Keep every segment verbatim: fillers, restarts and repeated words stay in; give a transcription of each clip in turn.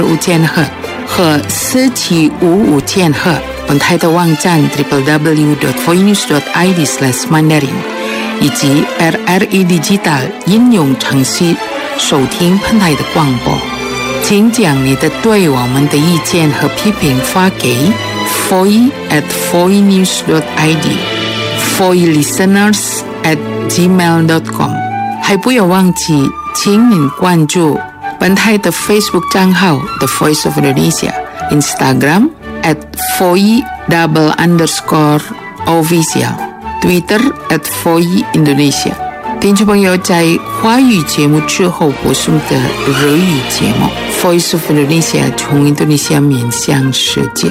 五千赫和四七五五千赫。本台的网站 double-u double-u double-u dot voinews dot i d slash mandarin 以及 R R E Digital 应用程序收听本台的广播。请将你的对我们的意见和批评发给 voice at voinews dot i d voice listeners at gmail dot com。 还不要忘记请您关注本台的 Facebook 账号 The Voice of Indonesia， Instagram at voice double underscore official， Twitter at voice Indonesia。 听众朋友在华语节目之后播送的日语节目 Voice of Indonesia 从印度尼西亚面向世界。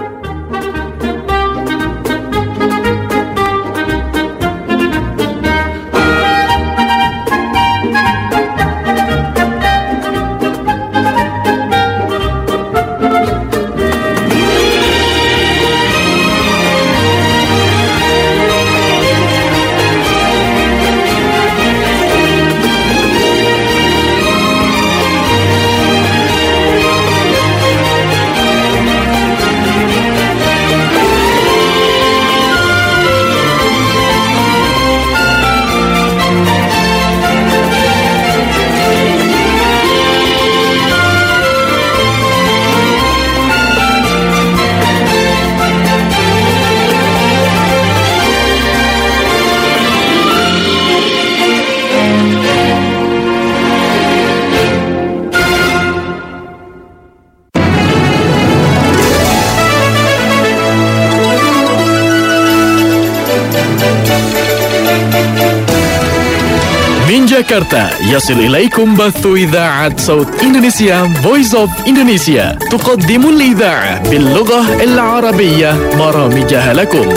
جاكرتا يصل إليكم بث إذاعة صوت إندونيسيا Voice of Indonesia تقدم الإذاعة باللغة العربية برامجها لكم.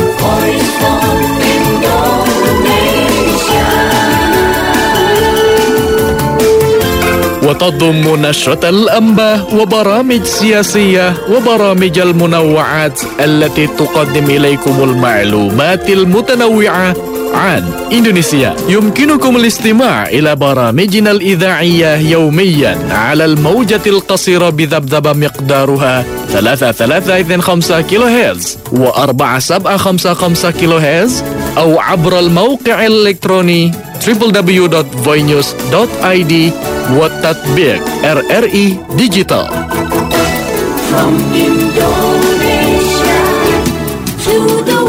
وتضم نشرة الأنباء وبرامج سياسية وبرامج المنوعات التي تقدم إليكم المعلومات المتنوعة عن إندونيسيا. يمكنكم الاستماع إلى برامجنا الإذاعية يوميا على الموجة القصيرة بذبذبة مقدارها ثلاثة ثلاثة اثنين خمسة كيلو هرتز وأربعة سبعة خمسة خمسة كيلو هرتز أو عبر الموقع الإلكتروني double-u double-u double-u dot voinews dot i d والتطبيق R R E Digital. From Indonesia to the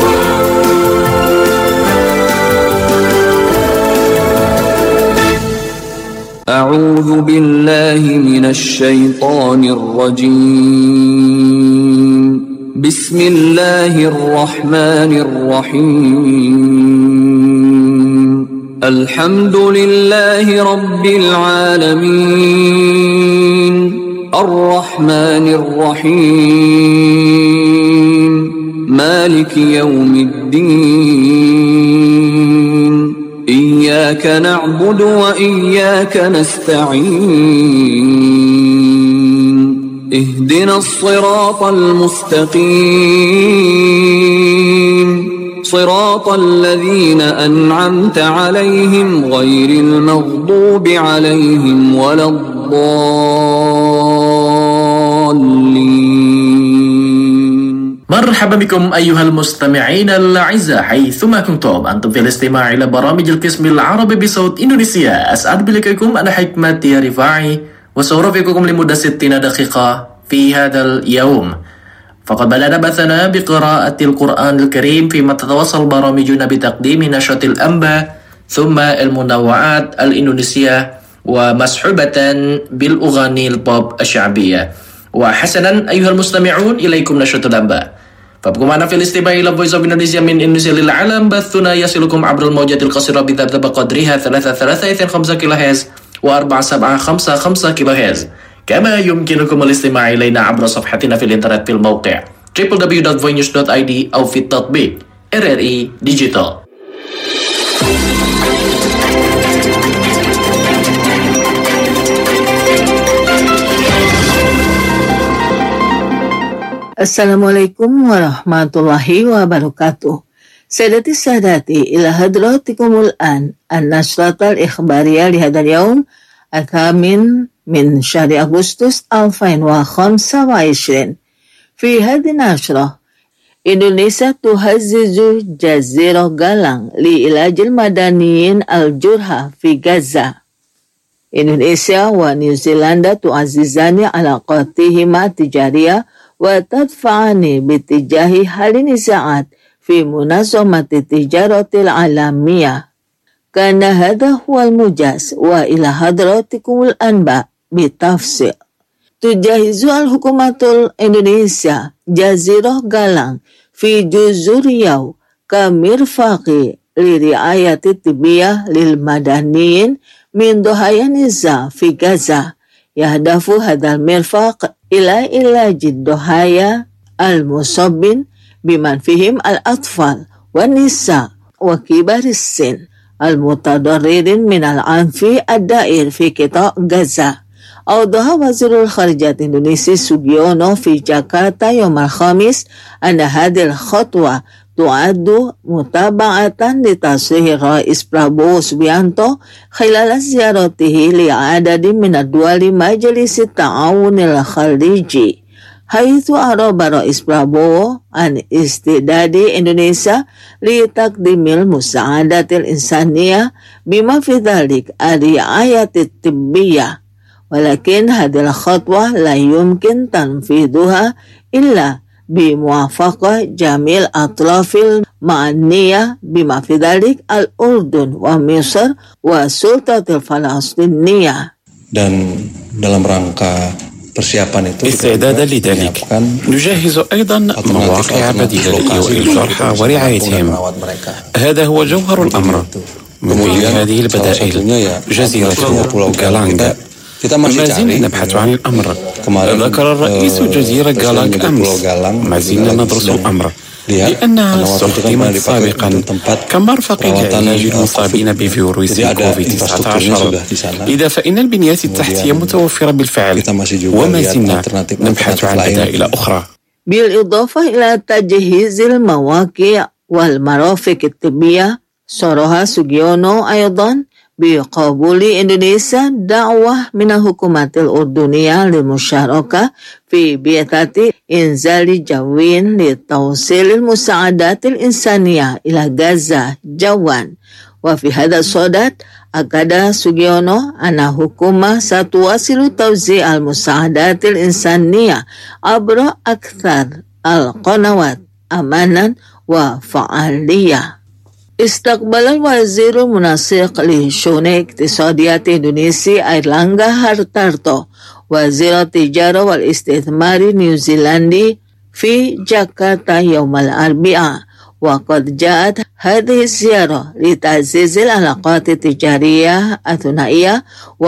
أعوذ بالله من الشيطان الرجيم. بسم الله الرحمن الرحيم. الحمد لله رب العالمين الرحمن الرحيم مالك يوم الدين إياك نعبد وإياك نستعين اهدنا الصراط المستقيم صراط الذين أنعمت عليهم غير المغضوب عليهم ولا الضالين. مرحبا بكم أيها المستمعين الأعزاء حيثما كنتم أنتم في الاستماع إلى برامج القسم العربي بصوت إندونيسيا. أسعد بلقائكم أنا حكمت يا رفاعي وسأرافقكم لمدة ستين دقيقة في هذا اليوم. فقد بدأنا بثنا بقراءة القرآن الكريم فيما تتواصل برامجنا بتقديم نشرة الأنباء ثم المنوعات الإندونيسية ومصحوبة بالأغاني البوب الشعبية. وحسنا أيها المستمعون إليكم نشرة الأنباء. فابقوا معنا في الاستماع إلى Voice of Indonesia من إندونيسيا للعالم. بثنا يصلكم عبر الموجات القصيرة بذبذبة قدرها ثلاثة ثلاثة اثنين خمسة كيلو هرتز وأربعة سبعة خمسة خمسة كيلو هرتز. كما يمكنكم الاستماع إلينا عبر صفحتنا في الإنترنت في الموقع double-u double-u double-u dot voinews dot i d أو في التطبيق R R E Digital. Assalamualaikum warahmatullahi wabarakatuh. Sadati sadati ila hadratikumul an an-nasratal ikhbariyah li hadal yaum al-thamin من شهر أغسطس ألفين وخمسة وعشرين. في هذه النشرة Indonesia tuhazzizu Jazirah Galang li'ilaj al-madaniyin al-jurha fi Gaza. Indonesia wa New Zealand tu'azizani alaqatihima tijariyah wa tadfa'ani bitijahi halin nisaat fi munazamati tijaratil alamiyah. Kana hadha huwal mujaz wa ila hadratikumul anba bitafsir. Tujahizu al-hukumatul Indonesia Jazirah Galang fi juzur Riau kamirfaqi li riayati tibiyah lil madaniyin min dohaya niza fi Gaza. Yahdafu hadal mirfaq ila ilajid dohaya al-musabbin biman fihim al-atfal wa nisa wa kibaris sin al-mutadarririn min al-anfi ad-dair fi kita Gaza. أوضح وزير الخارجية الإندونيسي سوجيونو في جاكرتا يوم الخميس أن هذه الخطوة تعد متابعة لتصريح الرئيس برابو سوبيانتو خلال زيارته لعدد من الدول مجلس التعاون الخليجي، حيث أعرب الرئيس برابو عن استعداد إندونيسيا لتقديم المساعدة الإنسانية بما في ذلك الرعاية الطبية. ولكن هذه الخطوة لا يمكن تنفيذها إلا بموافقة جميع الأطراف المعنية بما في ذلك الأردن ومصر والسلطة الفلسطينية. Dan dalam rangka persiapan itu استعدادا لذلك نجهز أيضا مواقع بديلة لإيواء الجرحى ورعايتهم. هذا هو جوهر الأمر. من بين هذه البدائل جزيرة غالانغ. ما زلنا نبحث عن الأمر. ذكر الرئيس جزيرة غالانغ أمس. ما زلنا ندرس الأمر لأنها استخدمت سابقا كمرفق لعلاج المصابين بفيروس كوفيد تسعة عشر. لذا فإن البنيات التحتية متوفرة بالفعل وما زلنا نبحث عن بدائل أخرى. بالإضافة إلى تجهيز المواقع والمرافق الطبية، صرح سوجيونو أيضا بقبول إندونيسيا دعوة من الحكومة الأردنية للمشاركة في بعثة إنزال جوي لتوصيل المساعدات الإنسانية إلى غزة جوا. وفي هذا الصدد أكد سوجيونو أن الحكومة ستواصل توزيع المساعدات الإنسانية عبر أكثر القنوات أمانا وفعالية. استقبل الوزير المنسق لشؤون اقتصادية إندونيسيا أيرلانغا هارتارتو وزير التجارة والاستثمار نيوزيلندي في جاكرتا يوم الأربعاء. وقد جاءت هذه الزيارة لتعزيز العلاقات التجارية الثنائية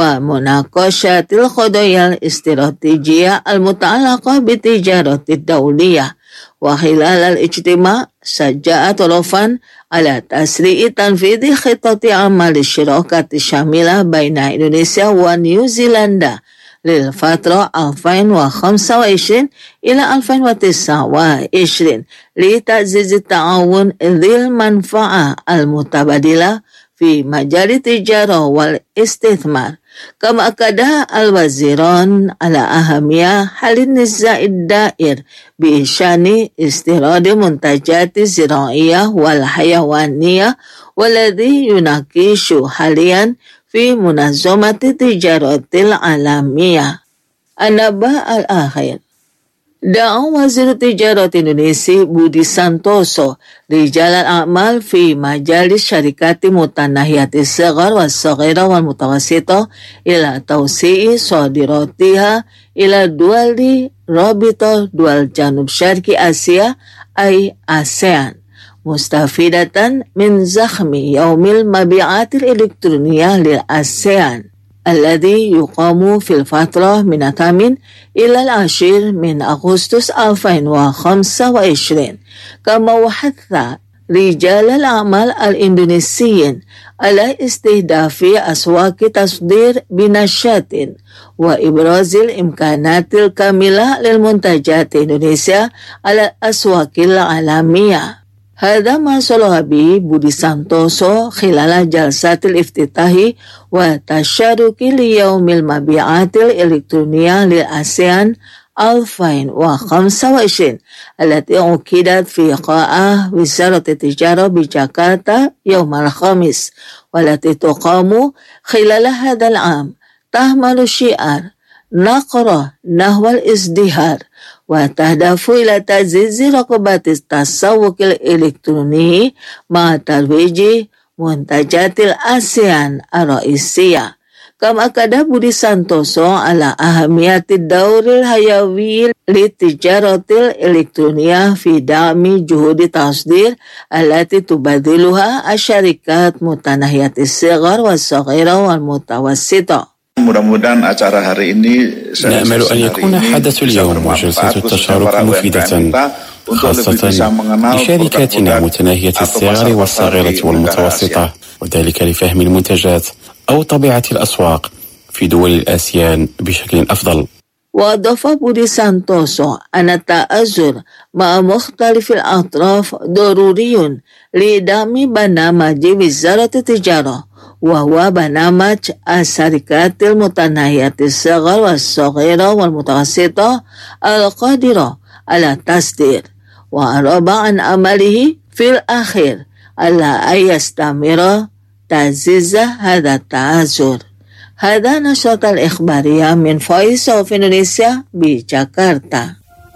ومناقشة القضايا الاستراتيجية المتعلقة بالتجارة الدولية. وخلال الاجتماع شجع طرفان على تسريع تنفيذ خطة عمل الشراكة الشاملة بين إندونيسيا ونيوزيلندا للفترة ألفين وخمسة وعشرين إلى ألفين وتسعة وعشرين لتعزيز التعاون ذي المنفعة المتبادلة في مجال التجارة والاستثمار. كما أكد الوزيران على أهمية حل النزاع الدائر بشأن استيراد منتجات زراعية والحيوانية والذي يناقش حاليا في منظمة التجارة العالمية. النبأ الآخر. دعا وزير التجارة الإندونيسي بودي سانتوسو رجال الأعمال في مجال الشركات متناهية الصغر والصغيرة والمتوسطة إلى توسيع صادراتها إلى دول رابطة دول جنوب شرق آسيا أي آسيان، مستفيدة من زخم يوم المبيعات الإلكترونية للآسيان الذي يقام في الفترة من الثامن إلى العاشر من أغسطس ألفين وخمسة وعشرين. كما وحث رجال الأعمال الإندونيسيين على استهداف أسواق تصدير بنشاط وإبراز الإمكانات الكاملة للمنتجات إندونيسيا على الأسواق العالمية. هذا ما صلح به بودي سانتوسو خلال جلسات الافتتاح وتشارك ليوم المبيعات الإلكترونية للآسيان ألفين وخمسة وعشرين التي عقدت في قاعة وزارة التجارة بجاكرتا يوم الخميس، والتي تقام خلال هذا العام تحمل شعار نقرة نحو الازدهار، وتهدف إلى تعزيز رقابة التسوق الإلكتروني مع ترويج منتجات الآسيان الرئيسية. كما أكد بودي سانتوسو على أهمية الدور الحيوي للتجارة الإلكترونية في دعم جهود التصدير التي تبذلها الشركات متناهية الصغر والصغيرة والمتوسطة. Mudah-mudahan acara hari ini نأمل أن يكون حدث اليوم وجلسة التشارك مفيدة خاصة لشركاتنا متناهية الصغر والصغيرة والمتوسطة، وذلك لفهم المنتجات أو طبيعة الأسواق في دول الآسيان بشكل أفضل. وأضاف بودي سانتوسو أن التآزر مع مختلف الأطراف ضروري لدعم برنامج وزارة التجارة، وهو برنامج الشركات المتناهية الصغر والصغيرة والمتوسطة القادرة على التصدير، وأعرب عن أمله في الأخير على أن يستمر تعزيز هذا التآزر. هذا نشرة الإخبارية من Voice of Indonesia بجاكرتا.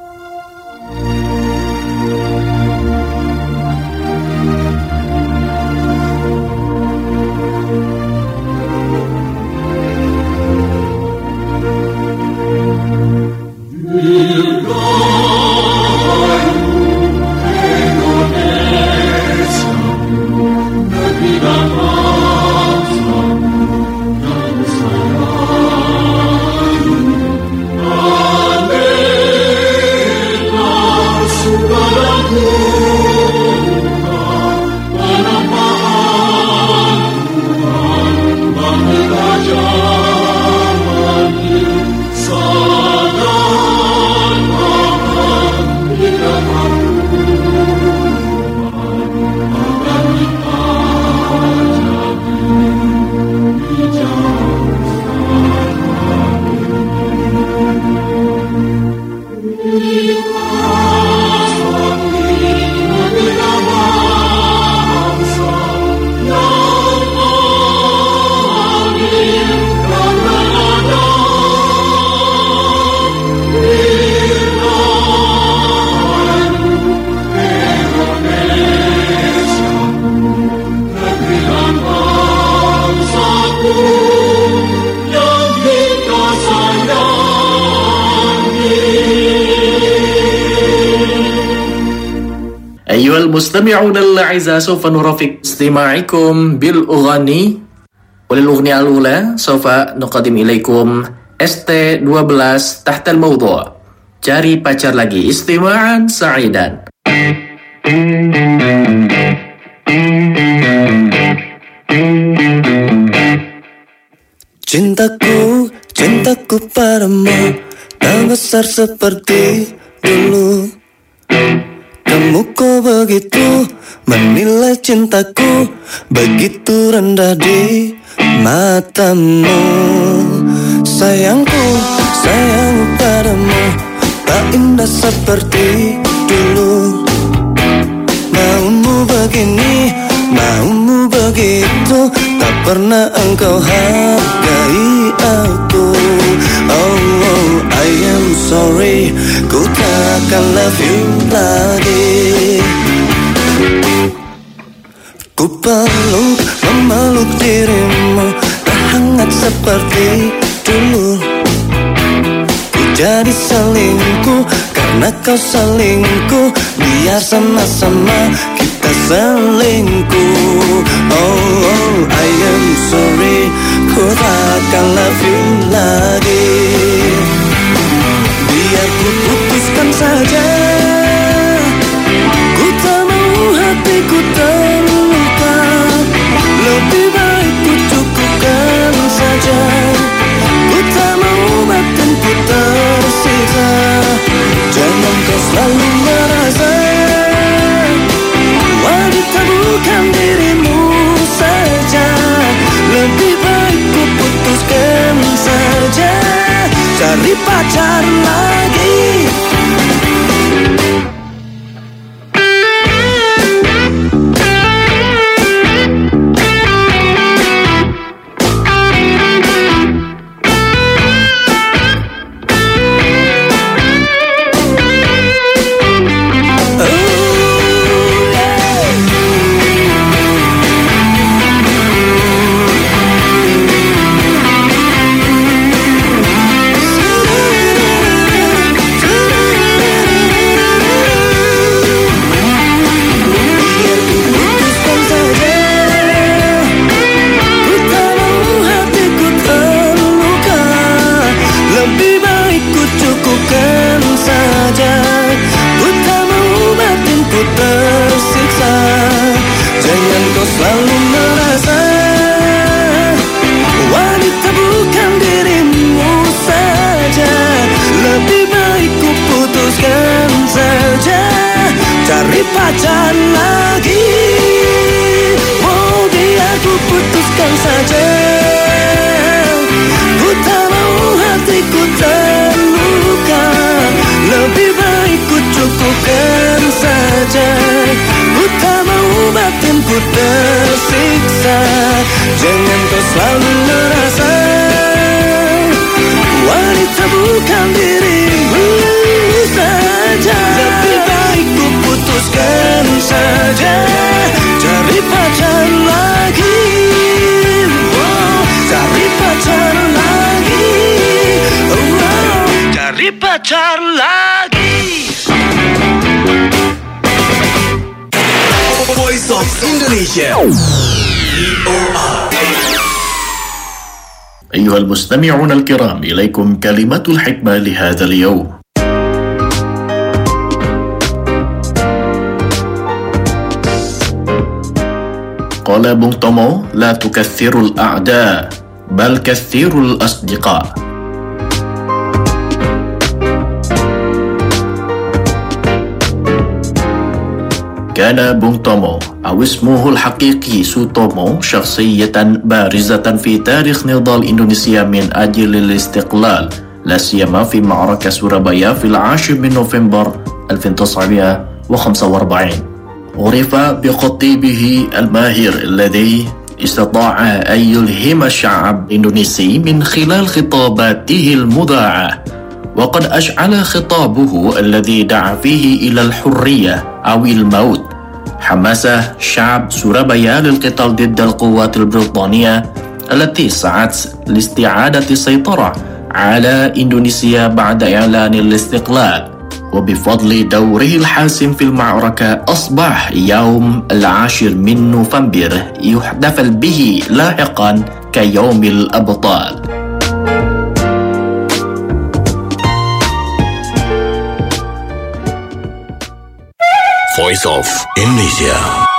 أيها المستمعون الأعزاء، سوف نرافق استماعكم بالأغاني. وللأغنية الأولى سوف نقدم إليكم إس تي dua belas تحت الموضوع Cari Pacar Lagi. Istima'an sa'idan. Cintaku, cintaku padamu tak besar seperti dulu. Kamu kok begitu menilai cintaku, begitu rendah di matamu. Sayangku, sayang padamu tak indah seperti dulu. Maumu begini, maumu begitu, tak pernah engkau hargai aku. Oh, oh, I am sorry, ku takkan love you lagi. Ku peluk, memeluk dirimu, tak hangat seperti dulu. Ku jadi selingkuh karena kau selingkuh, biar sama-sama kita selingkuh. Oh, oh, I am sorry, ku takkan love you lagi. Biar ku putuskan saja, ku tak mau hatiku terluka. Lebih baik ku cukupkan saja, ku tak mau batinku tersisa. Jangan kau selalu merasa cari pacar lagi. Pacar lagi, oh biar ku putuskan saja. Ku tak mau hatiku terluka, lebih baik ku cukupkan saja. Ku tak mau batinku tersiksa, jangan kau selalu merasa wanita bukan dirimu saja. Lebih baik ku putuskan saja, cari pacar lagi, oh, cari pacar lagi, oh, cari pacar lagi. Voice of Indonesia. أيها المستمعون الكرام، إليكم كلمة الحكمة لهذا اليوم. قال بونغ تومو: لا تكثروا الأعداء بل كثروا الأصدقاء. كان بونغ تومو أو اسمه الحقيقي سوتومو شخصية بارزة في تاريخ نضال إندونيسيا من أجل الاستقلال، لا سيما في معركة سورابايا في العاشر من نوفمبر ألف وتسعمائة وخمسة وأربعين. عرف بخطيبه الماهر الذي استطاع أن يلهم الشعب الإندونيسي من خلال خطاباته المذاعة، وقد أشعل خطابه الذي دعا فيه إلى الحرية أو الموت حماس شعب سورابايا للقتال ضد القوات البريطانية التي سعت لاستعادة السيطرة على إندونيسيا بعد إعلان الاستقلال. وبفضل دوره الحاسم في المعركة أصبح يوم العاشر من نوفمبر يحتفل به لاحقا كيوم الأبطال. Voice of Indonesia.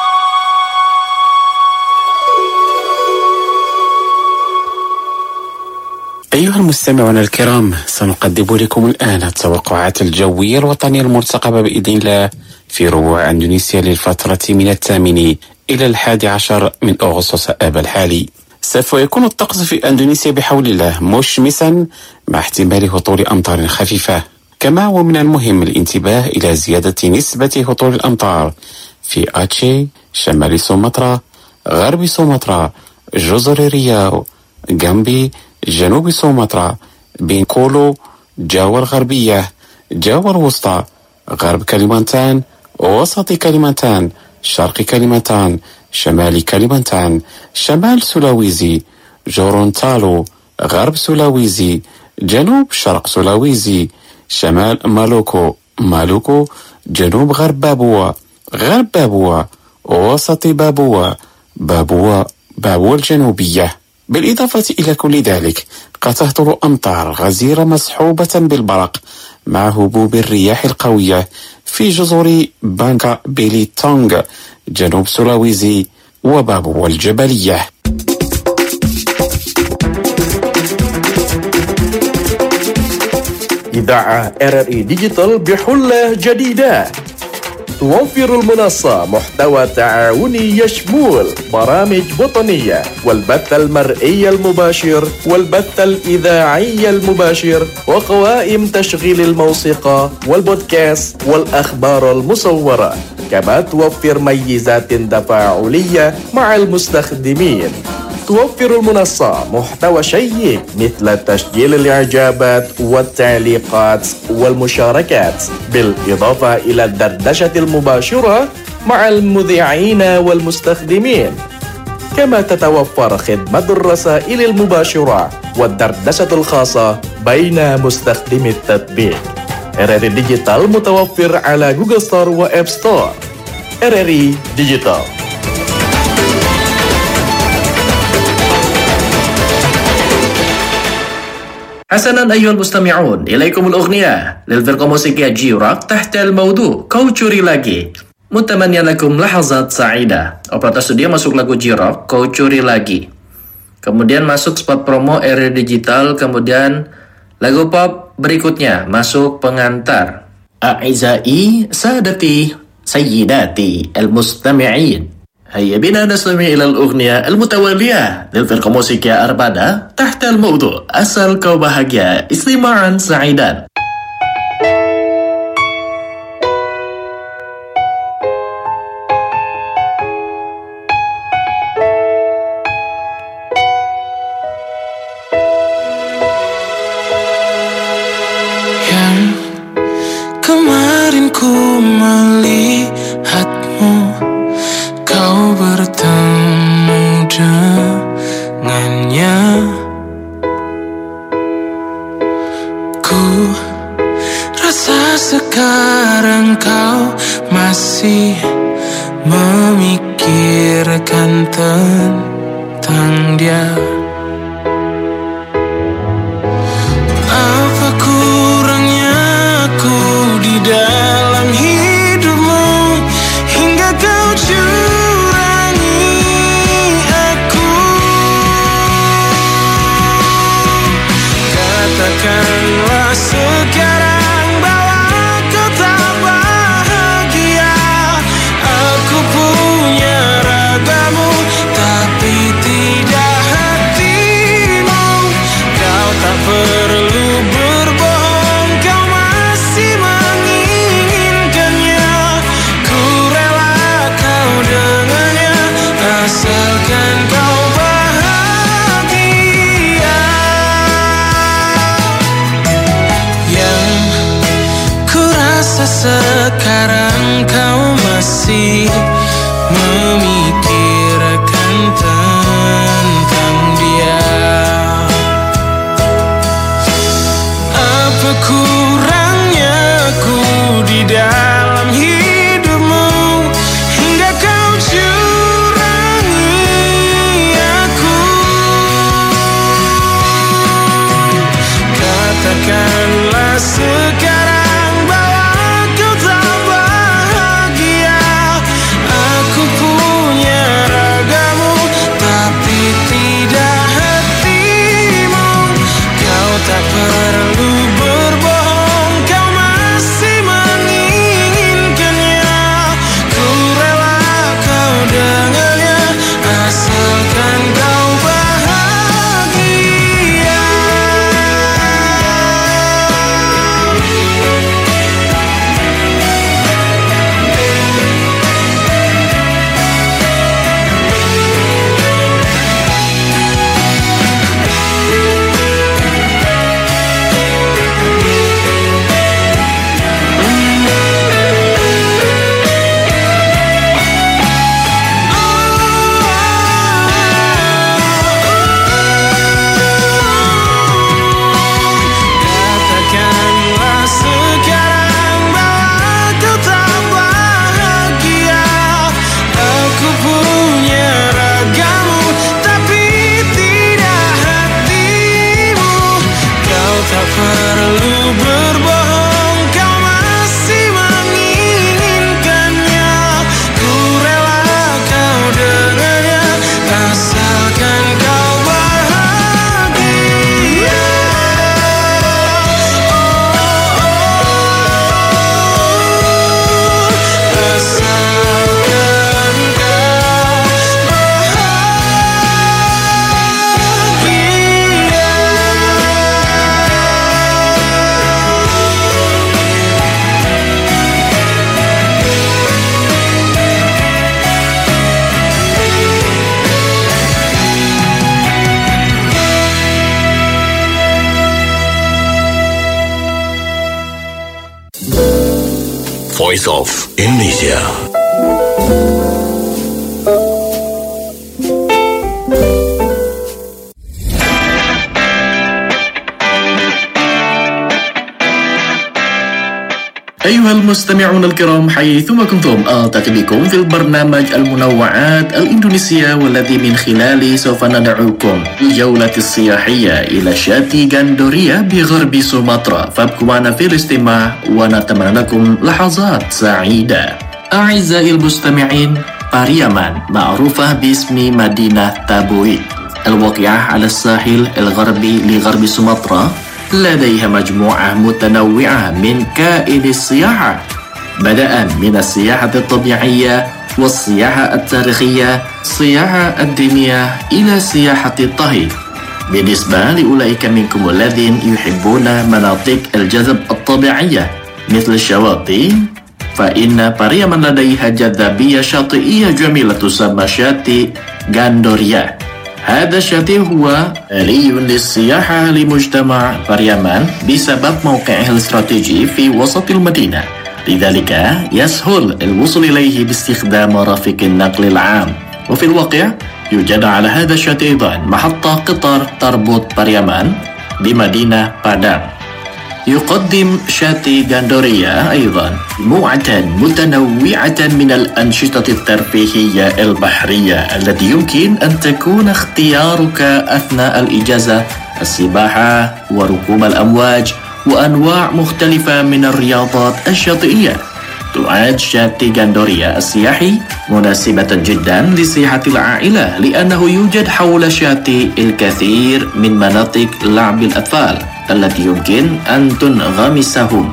أيها المستمعون الكرام، سنقدم لكم الآن التوقعات الجوية الوطنية المرتقبة بإذن الله في ربوع أندونيسيا للفترة من الثامن إلى الحادي عشر من أغسطس آب الحالي. سوف يكون الطقس في أندونيسيا بحول الله مشمسا مع احتمال هطول أمطار خفيفة، كما هو من المهم الانتباه إلى زيادة نسبة هطول الأمطار في آتشي، شمال سومطرة، غرب سومطرة، جزر رياو، جامبي، جنوب سومطرة، بينكولو، جاوا الغربية، جاوا الوسطى، غرب كليمانتان، وسط كليمانتان، شرق كليمانتان، شمال كليمانتان، شمال سولاويزي، جورونتالو، غرب سولاويزي، جنوب شرق سولاويزي، شمال مالوكو، مالوكو، جنوب غرب بابوا، غرب بابوا، وسط بابوا، بابوا، بابوا الجنوبية. بالإضافة إلى كل ذلك قد تهطل أمطار غزيرة مصحوبة بالبرق مع هبوب الرياح القوية في جزر بانكا بيليتونغ، جنوب سولاويزي، وبابوا الجبلية. إذاعة آر آر إي ديجيتال بحلة جديدة توفر المنصة محتوى تعاوني يشمل برامج وطنية والبث المرئي المباشر والبث الإذاعي المباشر وقوائم تشغيل الموسيقى والبودكاست والأخبار المصورة، كما توفر ميزات تفاعلية مع المستخدمين. توفر المنصة محتوى شيق مثل تسجيل الإعجابات والتعليقات والمشاركات، بالإضافة إلى الدردشة المباشرة مع المذيعين والمستخدمين. كما تتوفر خدمة الرسائل المباشرة والدردشة الخاصة بين مستخدمي التطبيق. R R I Digital متوفر على جوجل ستور وآب ستور. R R I Digital. حسنا أيها المستمعون، إليكم الأغنية للفرقة الموسيقية جي روك تحت الموضوع Kau Curi Lagi. متمنيا لكم لحظات سعيدة. Operator studio masuk lagu G Rock Kau Curi Lagi. Kemudian masuk spot promo R R I Digital. Kemudian lagu pop berikutnya masuk pengantar. A'izai sadati sayyidati al-mustami'in. هيا بنا نستمع إلى الأغنية المتوالية للفرقة الموسيقية أربادة تحت الموضوع Asal Kau Bahagia. Istima'an sa'idan. Yang kemarin ku melihatmu, kau bertemu dengannya. Ku rasa sekarang kau masih memikirkan tentang dia. Apa kurangnya aku di dalam hidupmu hingga kau curangi aku? Katakanlah sekarang bahwa kau tak bahagia. Aku punya ragamu tapi tidak hatimu. Kau tak perlu berbohong, kau masih menginginkannya. Ku rela kau dengannya, asalkan kau bahagia. Yang ku rasa sekarang kau masih memikirkan tentang dia. Apa kurangnya aku di dalam hidupmu hingga kau curangi aku? Katakanlah sekarang bahwa kau tak bahagia. Voice of Indonesia. أيها المستمعون الكرام حيثما كنتم ألتقي بكم في البرنامج المنوعات الإندونيسية والذي من خلاله سوف ندعوكم الجولة السياحية إلى شاتي غاندوريا بغرب سومطرة. فابقوا معنا في الاستماع ونتمنى لكم لحظات سعيدة. أعزائي المستمعين، باريامان معروفة باسم مدينة تابوي الواقعة على الساحل الغربي لغرب سومطرة. لديها مجموعة متنوعة من كائن السياحة، بدءا من السياحة الطبيعية والسياحة التاريخية، السياحة الدينية إلى سياحة الطهي. بالنسبة لأولئك منكم الذين يحبون مناطق الجذب الطبيعية مثل الشواطئ، فإن باريامان لديها جاذبية شاطئية جميلة تسمى شاتي غاندوريا. هذا الشاطئ هو آلي للسياحة لمجتمع باريامان بسبب موقعه الاستراتيجي في وسط المدينة، لذلك يسهل الوصول إليه باستخدام مرافق النقل العام. وفي الواقع يوجد على هذا الشاطئ أيضا محطة قطار تربط باريامان بمدينة بادان. يقدم شاتي غاندوريا أيضا مجموعة متنوعة من الأنشطة الترفيهية البحرية التي يمكن أن تكون اختيارك أثناء الإجازة، السباحة وركوب الأمواج وأنواع مختلفة من الرياضات الشاطئية. تعد شاتي غاندوريا السياحي مناسبة جدا لسياحة العائلة، لأنه يوجد حول شاتي الكثير من مناطق لعب الأطفال التي يمكن أن تنغمسهم.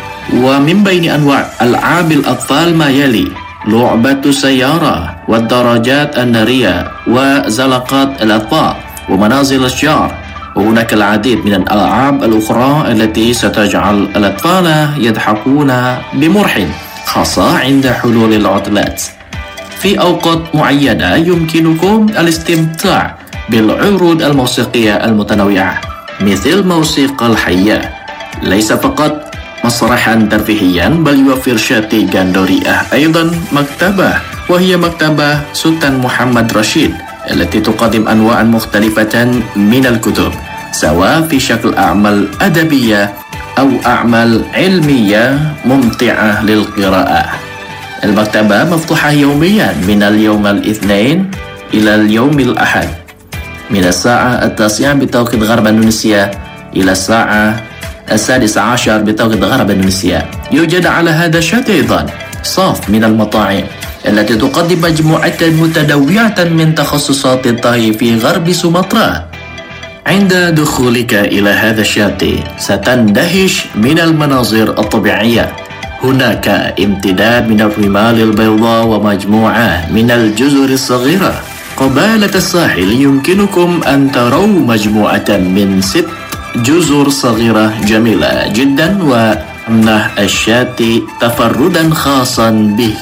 ومن بين أنواع ألعاب الأطفال ما يلي: لعبة السيارة والدراجات النارية وزلقات الأطفال ومنازل الشجر. وهناك العديد من الألعاب الأخرى التي ستجعل الأطفال يضحكون بمرح، خاصة عند حلول العطلات. في أوقات معينة يمكنكم الاستمتاع بالعروض الموسيقية المتنوعة مثل موسيقى الحية. ليس فقط مسرحا ترفيهيا، بل يوفر شاتي غاندوريا أيضا مكتبة، وهي مكتبة سلطان محمد رشيد التي تقدم أنواعا مختلفة من الكتب، سواء في شكل أعمال أدبية أو أعمال علمية ممتعة للقراءة. المكتبة مفتوحة يوميا من اليوم الاثنين إلى اليوم الأحد من الساعة التاسعة بتوقيت غرب إندونيسيا إلى الساعة السادسة عشر بتوقيت غرب إندونيسيا. يوجد على هذا الشاطئ أيضا صف من المطاعم التي تقدم مجموعة متنوعة من تخصصات الطهي في غرب سومطرة. عند دخولك إلى هذا الشاطئ ستندهش من المناظر الطبيعية. هناك امتداد من الرمال البيضاء ومجموعة من الجزر الصغيرة. قبالة الساحل يمكنكم أن تروا مجموعة من ست جزر صغيرة جميلة جدا، وتمنح الشاطئ تفردا خاصا به.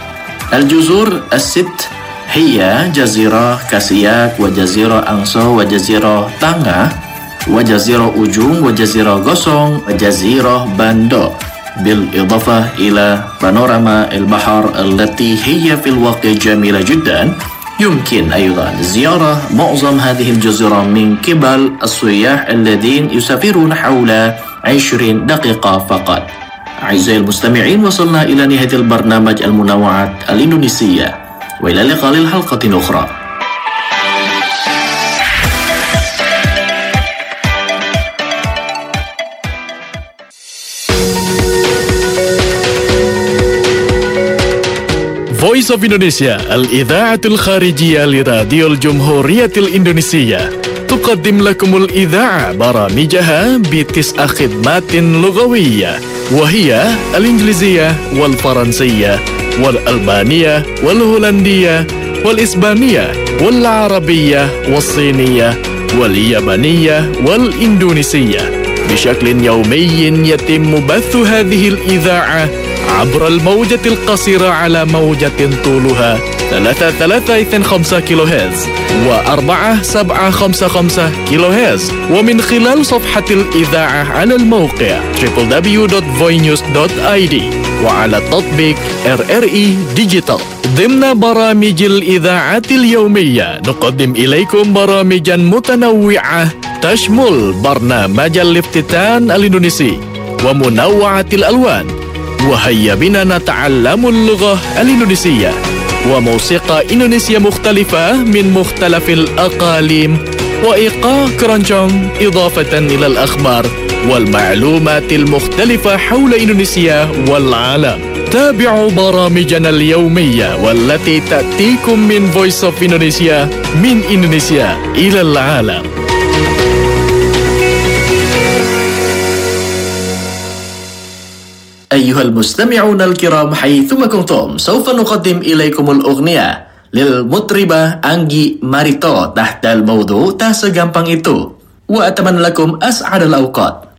الجزر الست هي جزيرة كاسياك وجزيرة أنسو وجزيرة تانغا وجزيرة أجوم وجزيرة غوسونغ وجزيرة باندو، بالإضافة إلى بانوراما البحر التي هي في الواقع جميلة جدا. يمكن أيضا زيارة معظم هذه الجزر من قبل السياح الذين يسافرون حول عشرين دقيقة فقط. أعزائي المستمعين، وصلنا إلى نهاية البرنامج المنوعات الإندونيسية، وإلى اللقاء للحلقة أخرى. Voice of Indonesia الإذاعة الخارجية لراديو الجمهورية الإندونيسية تقدم لكم الإذاعة برامجها بتسع خدمات لغوية، وهي الإنجليزية والفرنسية والألبانية والهولندية والإسبانية والعربية والصينية واليابانية والإندونيسية. بشكل يومي يتم بث هذه الإذاعة عبر الموجة القصيرة على موجة طولها ثلاثة ثلاثة اثنين خمسة كيلو هرتز وأربعة سبعة خمسة خمسة كيلو هرتز، ومن خلال صفحة الإذاعة على الموقع دبليو دبليو دبليو دوت فوي نيوز دوت آي دي. وعلى تطبيق آر آر إي ديجيتال. ضمن برامج الإذاعة اليومية نقدم إليكم برامجا متنوعة تشمل برنامج الافتتان الإندونيسي ومنوعة الألوان، وهيا بنا نتعلم اللغة الإندونيسية، وموسيقى إندونيسية مختلفة من مختلف الأقاليم، وإيقاع كرانجونج، إضافة إلى الأخبار والمعلومات المختلفة حول إندونيسيا والعالم. تابعوا برامجنا اليومية والتي تأتيكم من Voice of Indonesia من إندونيسيا إلى العالم. أيها المستمعون الكرام حيثما كنتم، سوف نقدم إليكم الأغنية للمطربة أنجي ماريتو تحت الموضوع Tak Segampang Itu. وأتمنى لكم أسعد الأوقات.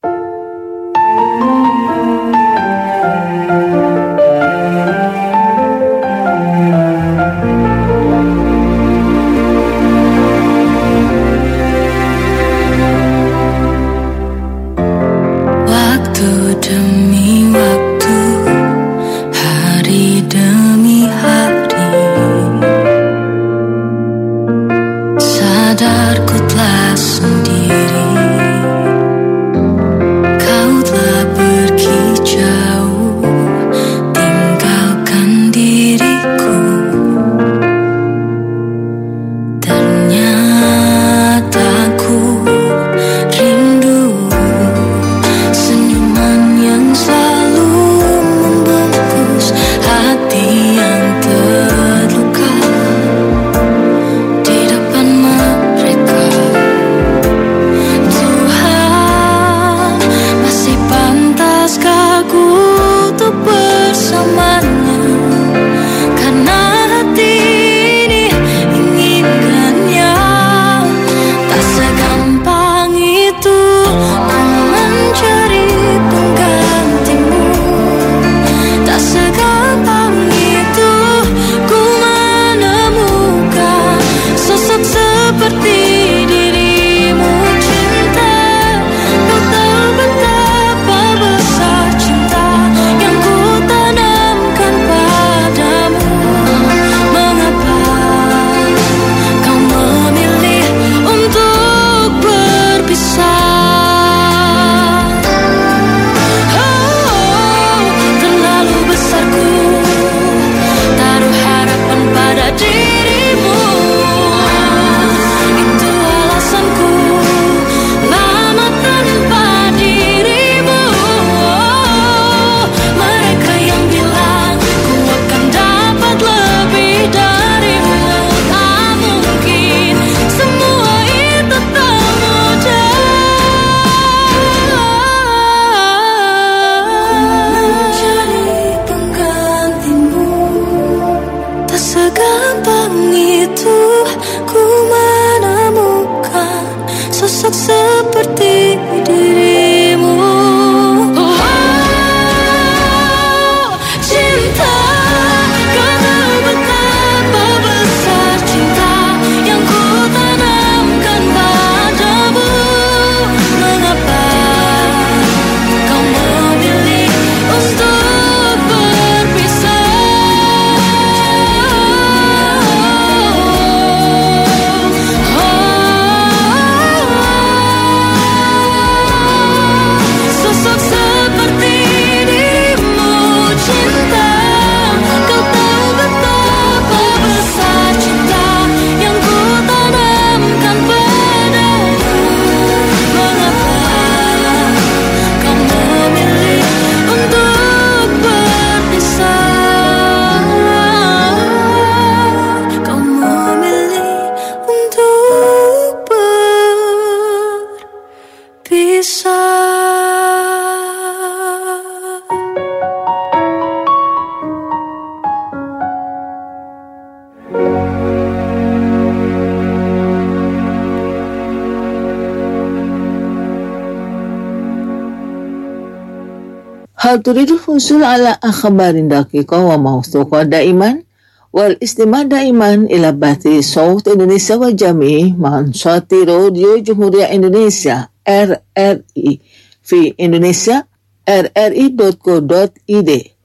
هل تريد الحصول على أخبار دقيقة وموثوقة دائما؟ والاستماع دائما إلى بث صوت إندونيسيا وجميع منصات راديو جمهورية إندونيسيا آر آر إي في إندونيسيا آر آر إي دوت كو دوت إي دي.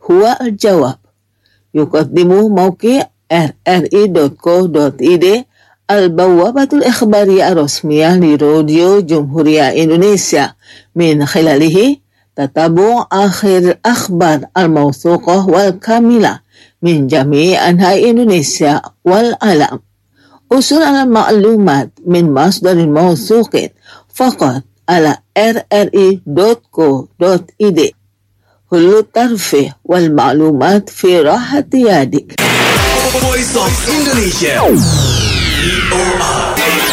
هو الجواب. يقدم موقع آر آر إي دوت كو دوت إي دي البوابة الإخبارية الرسمية لراديو جمهورية إندونيسيا. من خلاله تتابع آخر الأخبار الموثوقة والكاملة من جميع أنحاء إندونيسيا والعالم. حصول على المعلومات من مصدر موثوق فقط على آر آر إي دوت كو دوت إي دي. كل الترفيه والمعلومات في راحة يدك. Voice of Indonesia. V O R.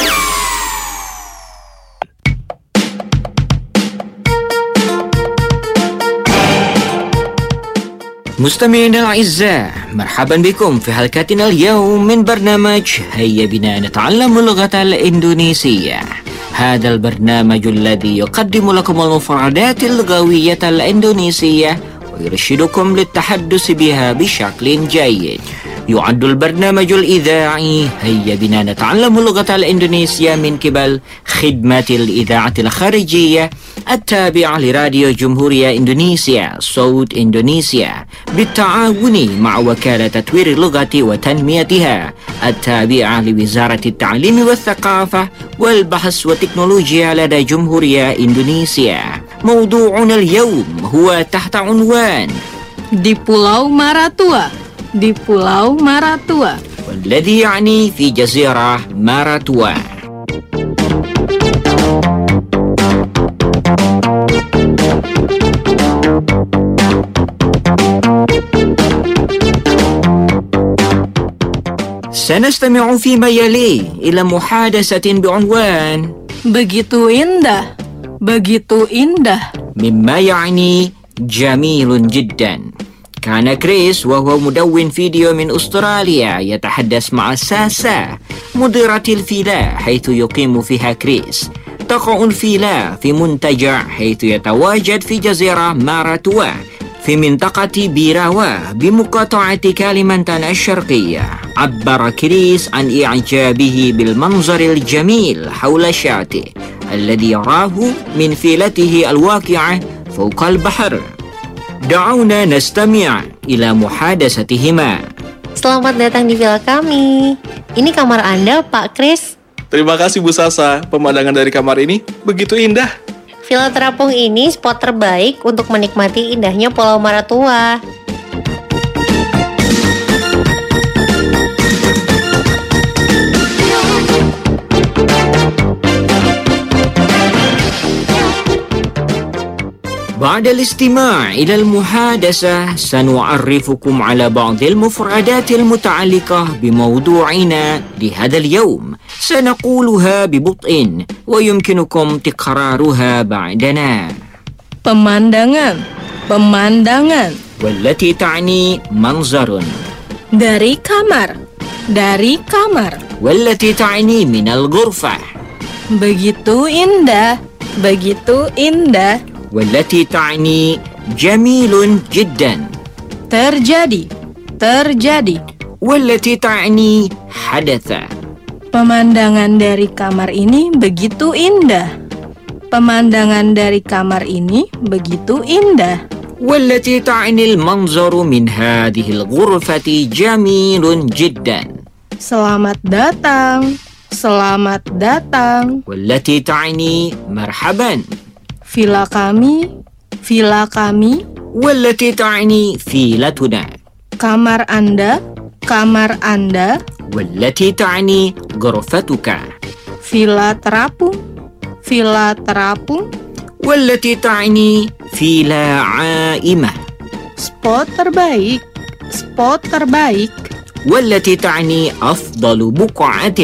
مستمعينا الأعزاء، مرحبا بكم في حلقتنا اليوم من برنامج هيا بنا نتعلم اللغة الإندونيسية. هذا البرنامج الذي يقدم لكم المفردات اللغوية الإندونيسية ويرشدكم للتحدث بها بشكل جيد. يعد البرنامج الإذاعي هيا بنا نتعلم اللغة الإندونيسية من قبل خدمة الإذاعة الخارجية التابعة لراديو جمهورية إندونيسيا صوت إندونيسيا بالتعاون مع وكالة تطوير اللغة وتنميتها التابعة لوزارة التعليم والثقافة والبحث والتكنولوجيا لدى جمهورية إندونيسيا. موضوعنا اليوم هو تحت عنوان Di Pulau Maratua. Di Pulau Maratua. والذي يعني في جزيرة ماراتوا. سنستمع فيما يلي إلى محادثة بعنوان Begitu indah. Begitu indah. مما يعني جميل جدا. كان كريس وهو مدون فيديو من أستراليا يتحدث مع ساسا مديرة الفيلا حيث يقيم فيها كريس. تقع الفيلا في منتجع حيث يتواجد في جزيرة ماراتوا في منطقة بيراوا بمقاطعة كاليمانتان الشرقية. عبر كريس عن إعجابه بالمنظر الجميل حول الشاطئ الذي يراه من فيلته الواقعة فوق البحر. دعونا نستمع إلى محادثتهما. Selamat datang di villa kami. Ini kamar Anda, Pak Kris. Terima kasih Bu Sasa. Pemandangan dari kamar ini begitu indah. Villa terapung ini spot terbaik untuk menikmati indahnya Pulau Maratua. بعد الاستماع إلى المحادثة سنعرفكم على بعض المفردات المتعلقة بموضوعنا لهذا اليوم. سنقولها ببطء ويمكنكم تكرارها بعدنا. Pemandangan. Pemandangan. والتي تعني منظر. Dari kamar. Dari kamar. والتي تعني من الغرفة. Begitu indah. Begitu indah. والتي تعني جميل جدا. Terjadi. Terjadi. والتي تعني حدث. Pemandangan dari kamar ini begitu indah. Pemandangan dari kamar ini begitu indah. والتي تعني المنظر من هذه الغرفة جميل جدا. Selamat datang. Selamat datang. والتي تعني مرحبا. Villa kami, villa kami. والتي تعني فيلتنا. Kamar Anda, kamar Anda. والتي تعني غرفتك. Villa terapung, villa terapung. والتي تعني فيلا عائمة. Spot terbaik, spot terbaik. والتي تعني أفضل بقعة.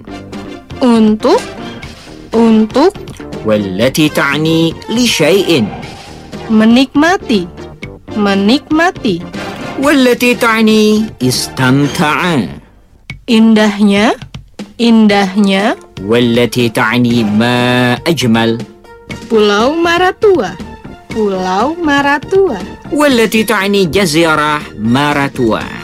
Untuk, untuk. والتي تعني لشيء. Menikmati, menikmati. والتي تعني استمتع. Indahnya, indahnya. والتي تعني ما أجمل. Pulau Maratua, Pulau Maratua. والتي تعني جزيرة ماراتوا.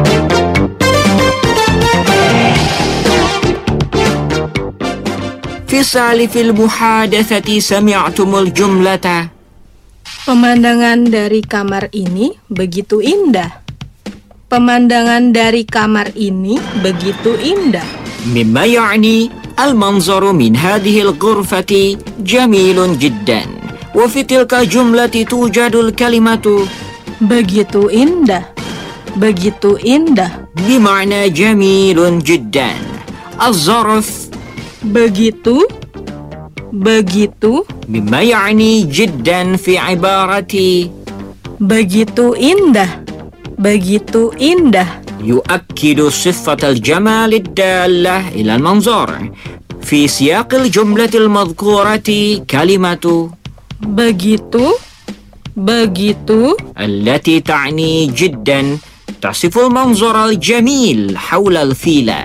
في الانفصال في المحادثة سمعتم الجملة. Pemandangan dari kamar ini begitu indah. Pemandangan dari kamar ini begitu indah. مما يعني المنظر من هذه الغرفة جميل جدا. وفي تلك الجملة توجد الكلمة begitu indah. Begitu indah. بمعنى جميل جدا. الظرف begitu begitu مما يعني جدا في عبارة begitu indah. Begitu indah يؤكد صفة الجمال الدالة إلى المنظر. في سياق الجملة المذكورة كلمة begitu begitu التي تعني جدا تصف المنظر الجميل حول الفيلة.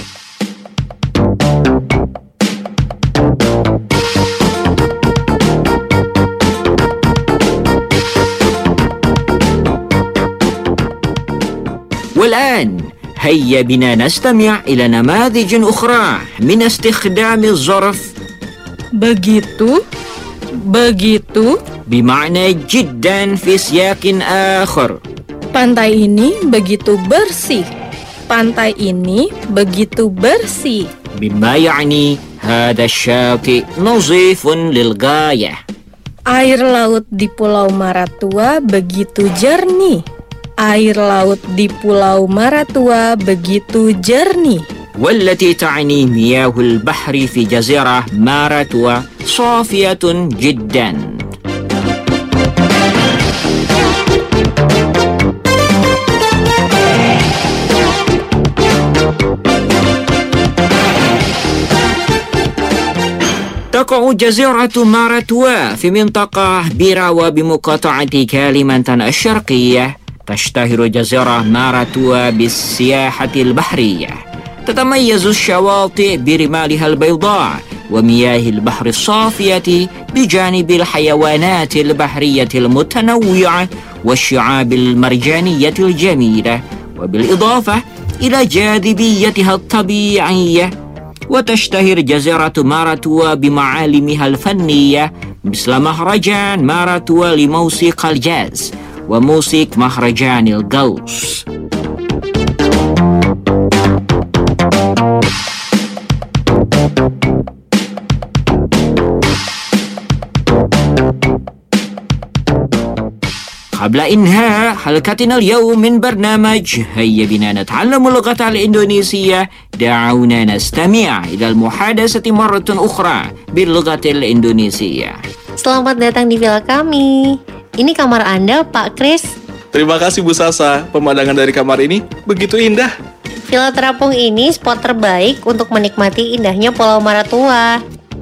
والآن هيا بنا نستمع إلى نماذج أخرى من استخدام الظرف begitu begitu بمعنى جدا في سياق آخر. Pantai ini begitu bersih. Pantai ini begitu bersih. مما يعني هذا الشاطئ نظيف للغاية. Air laut di Pulau Maratua begitu jernih. Air laut di Pulau Maratua begitu jernih. والتي تعني مياه البحر في جزيرة ماراتوا صافية جدا. تقع جزيرة ماراتوا في منطقة بيراوا بمقاطعة كاليمانتان الشرقية. تشتهر جزيرة ماراتوا بالسياحة البحرية. تتميز الشواطئ برمالها البيضاء ومياه البحر الصافية بجانب الحيوانات البحرية المتنوعة والشعاب المرجانية الجميلة، وبالإضافة إلى جاذبيتها الطبيعية. وتشتهر جزيرة ماراتوا بمعالمها الفنية مثل مهرجان ماراتوا لموسيقى الجاز وموسيقى مهرجان الغوص. قبل إنهاء حلقتنا اليوم من برنامج هيا بنا نتعلم اللغة الإندونيسية، دعونا نستمع إلى المحادثة مرة أخرى باللغة الإندونيسية. Selamat datang di villa kami. Ini kamar Anda, Pak Kris. Terima kasih Bu Sasa, pemandangan dari kamar ini begitu indah. Villa terapung ini spot terbaik untuk menikmati indahnya Pulau Maratua.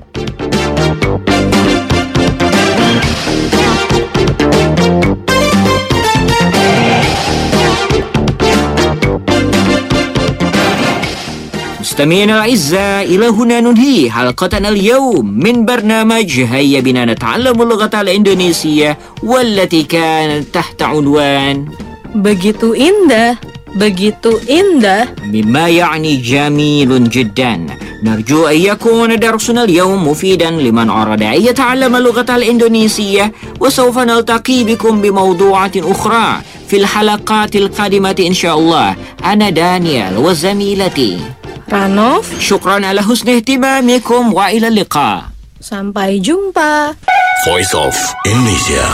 مستمعينا الأعزاء، إلى هنا ننهي حلقتنا اليوم من برنامج هيا بنا نتعلم اللغة الإندونيسية، والتي كانت تحت عنوان begitu indah, begitu indah مما يعني جميل جدا. نرجو أن يكون درسنا اليوم مفيدا لمن أراد أن يتعلم اللغة الإندونيسية، وسوف نلتقي بكم بموضوعات أخرى في الحلقات القادمة إن شاء الله. أنا دانيال وزميلتي Ranov. شكرا على حسن اهتمامكم وإلى اللقاء. Sampai jumpa. Voice of Indonesia.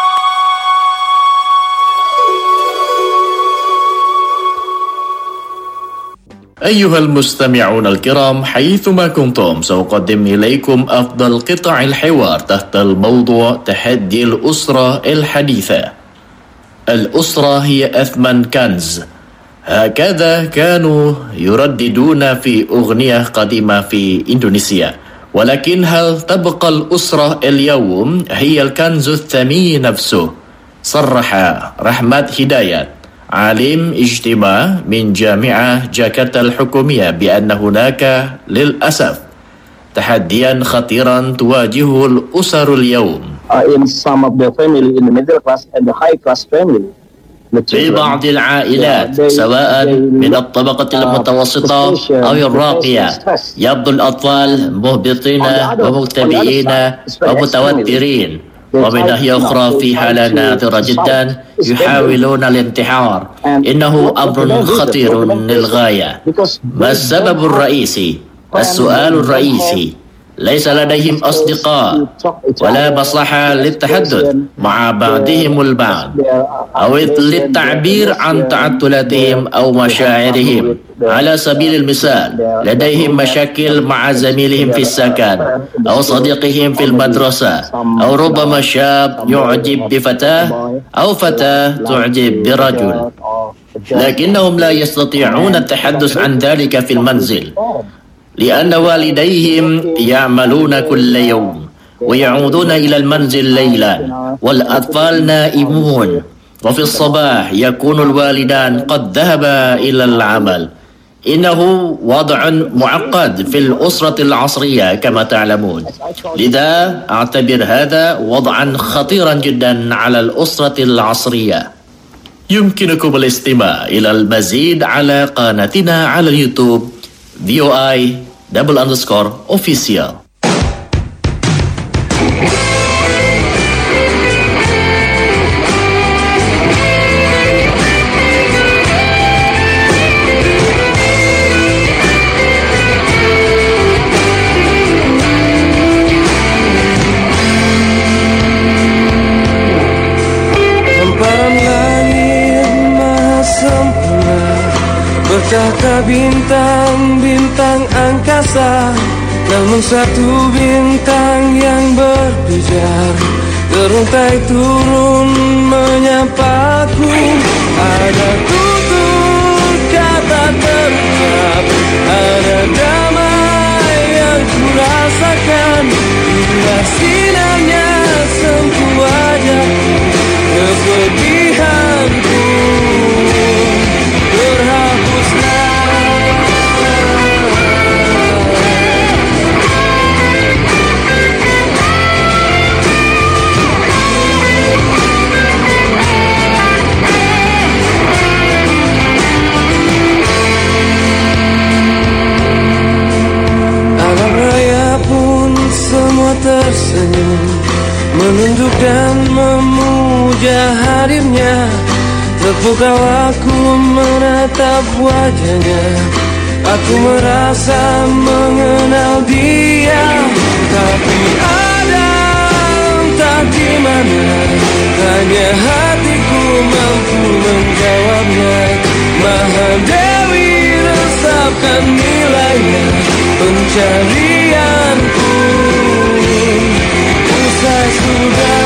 أيها المستمعون الكرام، حيثما كنتم سأقدم إليكم أفضل قطع الحوار تحت الموضوع تحدي الأسرة الحديثة. الأسرة هي أثمن كنز، هكذا كانوا يرددون في أغنية قديمة في إندونيسيا. ولكن هل تبقى الأسرة اليوم هي الكنز الثمين نفسه؟ صرح رحمت هدايات عالم اجتماع من جامعة جاكرتا الحكومية بأن هناك للأسف تحديا خطيرا تواجهه الأسر اليوم. Uh, in some of the family in the middle class and the high class family, في بعض العائلات سواء من الطبقة المتوسطة أو الراقية يبدو الأطفال مهبطين ومختبئين ومتوترين، ومن ناحية أخرى في حالة نادرة جدا يحاولون الانتحار. إنه أمر خطير للغاية. ما السبب الرئيسي؟ السؤال الرئيسي ليس لديهم أصدقاء ولا مصلحة للتحدث مع بعضهم البعض أو للتعبير عن تعطلاتهم أو مشاعرهم. على سبيل المثال لديهم مشاكل مع زميلهم في السكن أو صديقهم في المدرسة، أو ربما شاب يعجب بفتاة أو فتاة تعجب برجل، لكنهم لا يستطيعون التحدث عن ذلك في المنزل لأن والديهم يعملون كل يوم ويعودون إلى المنزل ليلا والأطفال نائمون، وفي الصباح يكون الوالدان قد ذهبا إلى العمل. إنه وضع معقد في الأسرة العصرية كما تعلمون، لذا أعتبر هذا وضعا خطيرا جدا على الأسرة العصرية. يمكنكم الاستماع إلى المزيد على قناتنا على اليوتيوب V O I double underscore official. Hamparan langit maha sempurna, bertahta bintang-bintang angkasa, namun satu bintang yang berbeda teruntai turun menyapaku. Ada tutur kata terucap, ada damai yang kurasakan, bila sinarnya sentuh wajahku, kepedihanku berhapuslah. Alam raya pun semua tersenyum, menunduk dan memuja hadirnya. Terpukau aku menatap wajahnya, aku merasa mengenal dia. Tapi ada entah di mana, hanya hatiku mampu menjawabnya. Mahadewi resapkan nilainya, pencarianku usai sudah.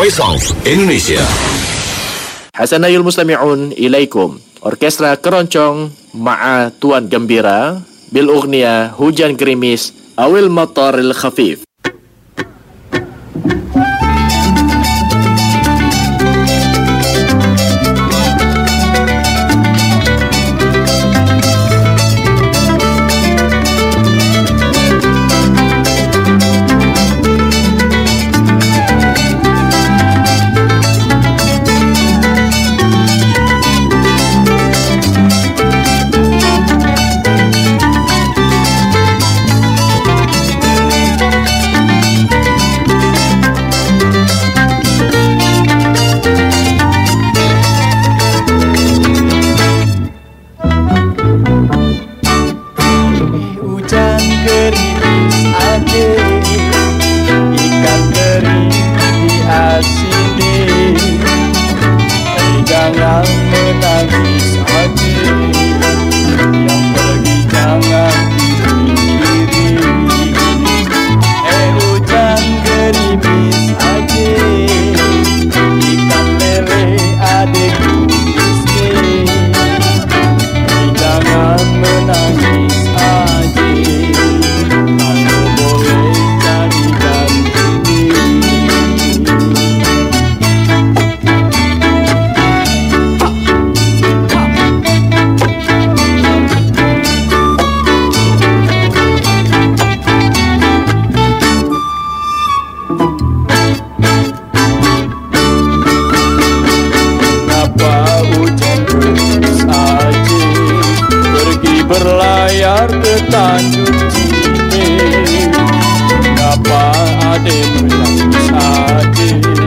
Voice of Indonesia. Hasanayul mustami'un ilaikum. Orkestra Keroncong ma'a Tuan Gembira bil ughniya Hujan Gerimis awil Mataril Khafif. Berlayar ke Tanjung Cine, ngapa ade menangis ade?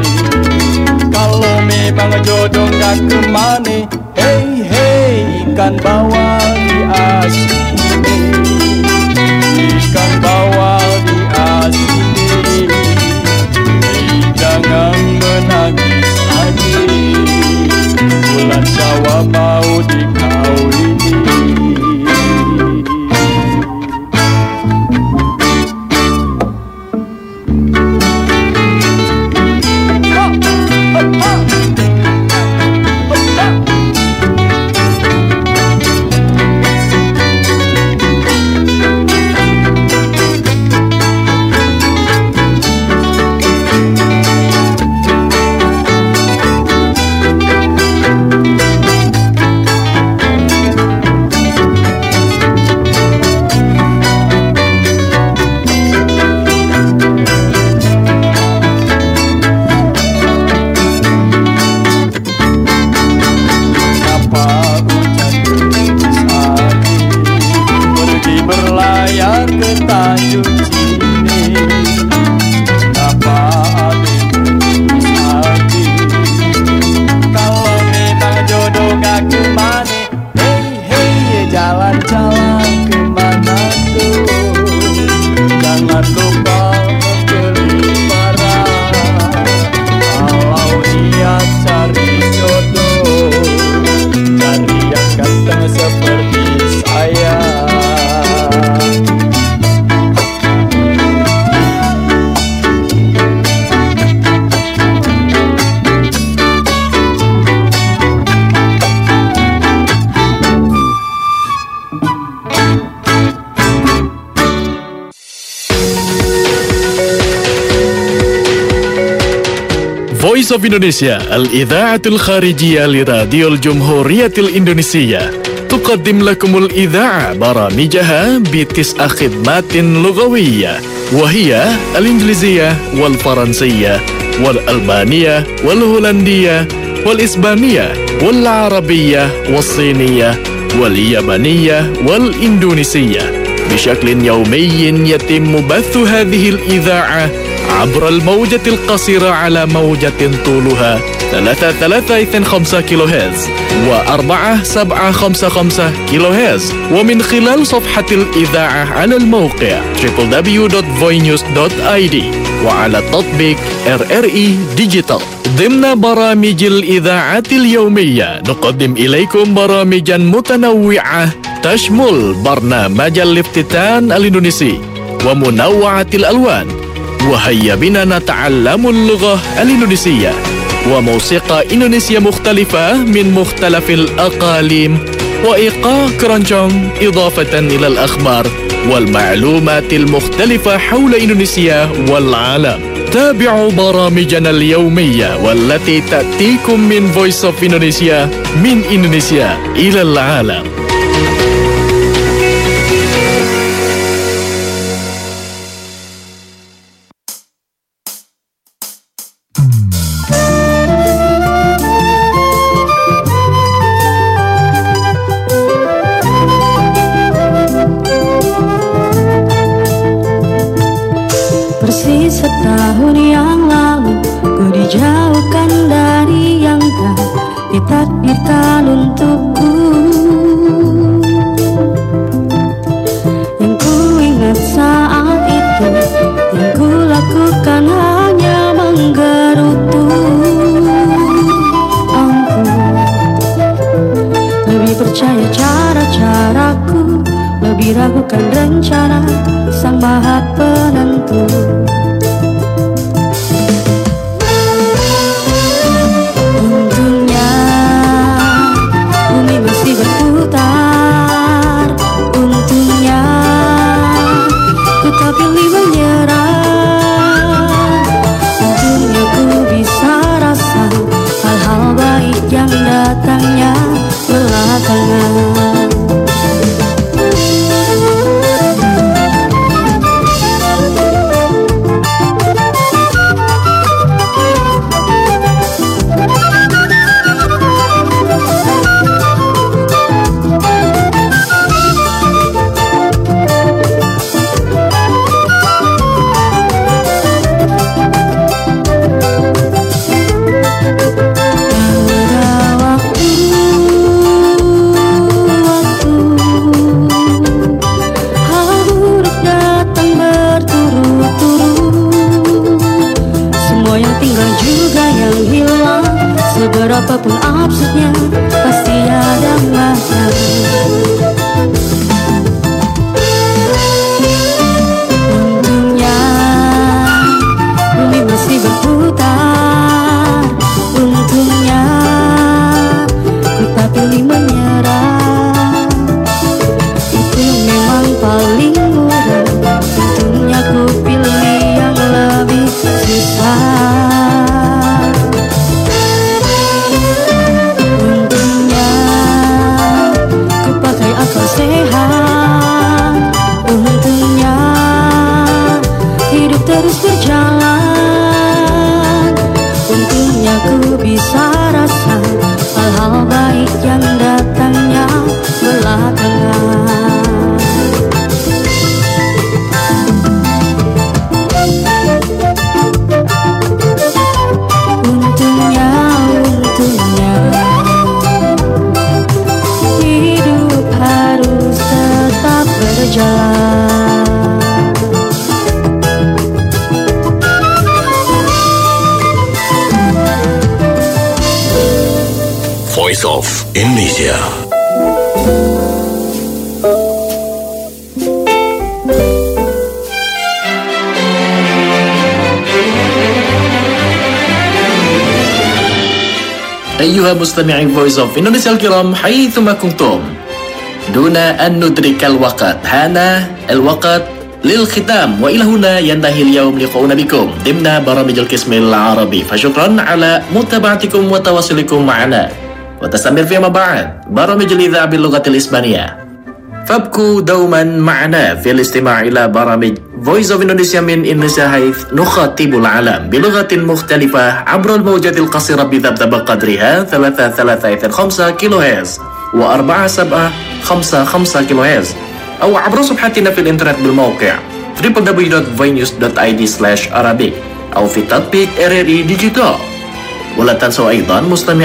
Kalau memang jodoh gak kemana, hei hei ikan bawal di asini, ikan bawal di asini, hei jangan menangis ade, bulan Syawal mau dikawini. Voice of Indonesia Al-Idha'atul Kharijiyah لراديو الجمهورية الإندونيسية تقدم لكم الإذاعة برامجها بتسع خدمات لغوية وهي الإنجليزية والفرنسية والألبانية والهولندية والإسبانية والعربية والصينية واليابانية والإندونيسية بشكل يومي يتم بث هذه الإذاعة عبر الموجة القصيرة على موجة طولها ثلاثة ثلاثة اثنين خمسة كيلو هرتز وأربعة سبعة خمسة خمسة كيلو هرتز ومن خلال صفحة الإذاعة على الموقع دبليو دبليو دبليو دوت فوي نيوز دوت آي دي وعلى تطبيق آر آر إي ديجيتال. ضمن برامج الإذاعة اليومية نقدم إليكم برامجا متنوعة تشمل برنامج الافتتان الإندونيسي ومنوعة الألوان وهيا بنا نتعلم اللغة الإندونيسية وموسيقى إندونيسيا مختلفة من مختلف الأقاليم وإيقاع كرونجونج إضافة إلى الأخبار والمعلومات المختلفة حول إندونيسيا والعالم. تابعوا برامجنا اليومية والتي تأتيكم من Voice of Indonesia من إندونيسيا إلى العالم. Setahun yang lalu ku dijauhkan dari yang tak ditakdirkan untukku. Yang ku ingat saat itu, yang ku lakukan hanya menggerutu. Aku lebih percaya cara-caraku, lebih ragukan rencana Sang Maha Penentu. Pilih menyerah, untungnya ku bisa rasa hal-hal baik yang datangnya belakangan. Berapapun absurdnya pasti ada makna. Untungnya bumi masih berputar. Untungnya ku tak pilih menyerah. Itu memang paling mudah. Untungnya ku pilih yang lebih susah. Sehat, untungnya hidup terus berjalan. Untungnya ku bisa rasa hal-hal baik yang datangnya belakangan. Untungnya, untungnya hidup harus tetap berjalan. Voice of Indonesia. أيها مستمعي Voice of Indonesia الكرام حيثما كنتم دون أن ندرك الوقت حان الوقت للختام وإلى هنا ينتهي اليوم لقاؤنا بكم ضمن برامج القسم العربي فشكرا على متابعتكم وتواصلكم معنا وتستمر فيما بعد برامج الإذاعة باللغة الإسبانية فابقوا دوما معنا في الاستماع إلى برامج Voice of Indonesia من إندونيسيا حيث نخاطب العالم بلغة مختلفة عبر الموجات القصيرة بذبذب قدرها ثلاثة ثلاثة إثنين خمسة كيلو هرتز وأربعة سبعة خمسة خمسة كيلو هرتز أو عبر صفحتنا في الإنترنت بالموقع دبليو دبليو دبليو دوت voice news دوت آي دي سلاش arabic أو في تطبيق إر آر إي ديجيتال. ولا تنسوا أيضا مستمعين